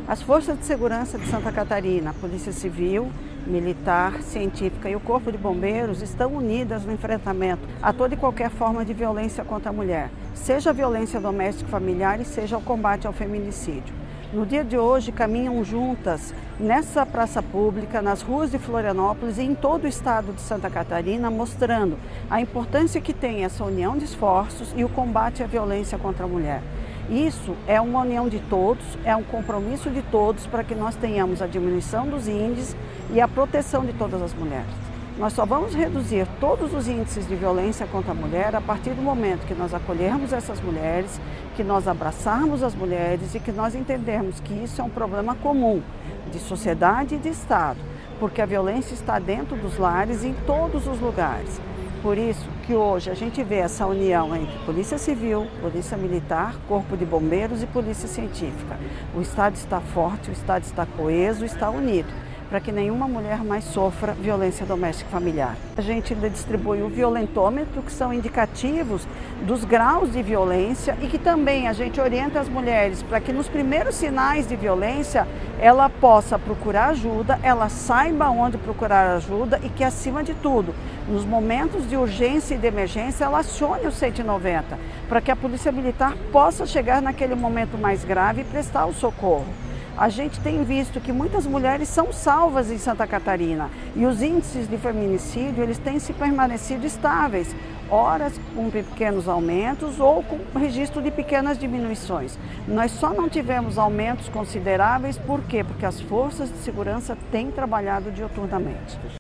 As forças de segurança de Santa Catarina, a Polícia Civil, Militar, Científica e o Corpo de Bombeiros estão unidas no enfrentamento a toda e qualquer forma de violência contra a mulher, seja a violência doméstica e familiar e seja o combate ao feminicídio. No dia de hoje, caminham juntas nessa praça pública, nas ruas de Florianópolis e em todo o estado de Santa Catarina, mostrando a importância que tem essa união de esforços e o combate à violência contra a mulher. Isso é uma união de todos, é um compromisso de todos para que nós tenhamos a diminuição dos índices e a proteção de todas as mulheres. Nós só vamos reduzir todos os índices de violência contra a mulher a partir do momento que nós acolhermos essas mulheres, que nós abraçarmos as mulheres e que nós entendermos que isso é um problema comum de sociedade e de Estado, porque a violência está dentro dos lares e em todos os lugares. Por isso que hoje a gente vê essa união entre Polícia Civil, Polícia Militar, Corpo de Bombeiros e Polícia Científica. O Estado está forte, o Estado está coeso, está unido, para que nenhuma mulher mais sofra violência doméstica e familiar. A gente distribui o violentômetro, que são indicativos dos graus de violência e que também a gente orienta as mulheres para que nos primeiros sinais de violência ela possa procurar ajuda, ela saiba onde procurar ajuda e que, acima de tudo, nos momentos de urgência e de emergência, ela acione o 190, para que a Polícia Militar possa chegar naquele momento mais grave e prestar o socorro. A gente tem visto que muitas mulheres são salvas em Santa Catarina e os índices de feminicídio eles têm se permanecido estáveis, horas com pequenos aumentos ou com registro de pequenas diminuições. Nós só não tivemos aumentos consideráveis, por quê? Porque as forças de segurança têm trabalhado diuturnamente.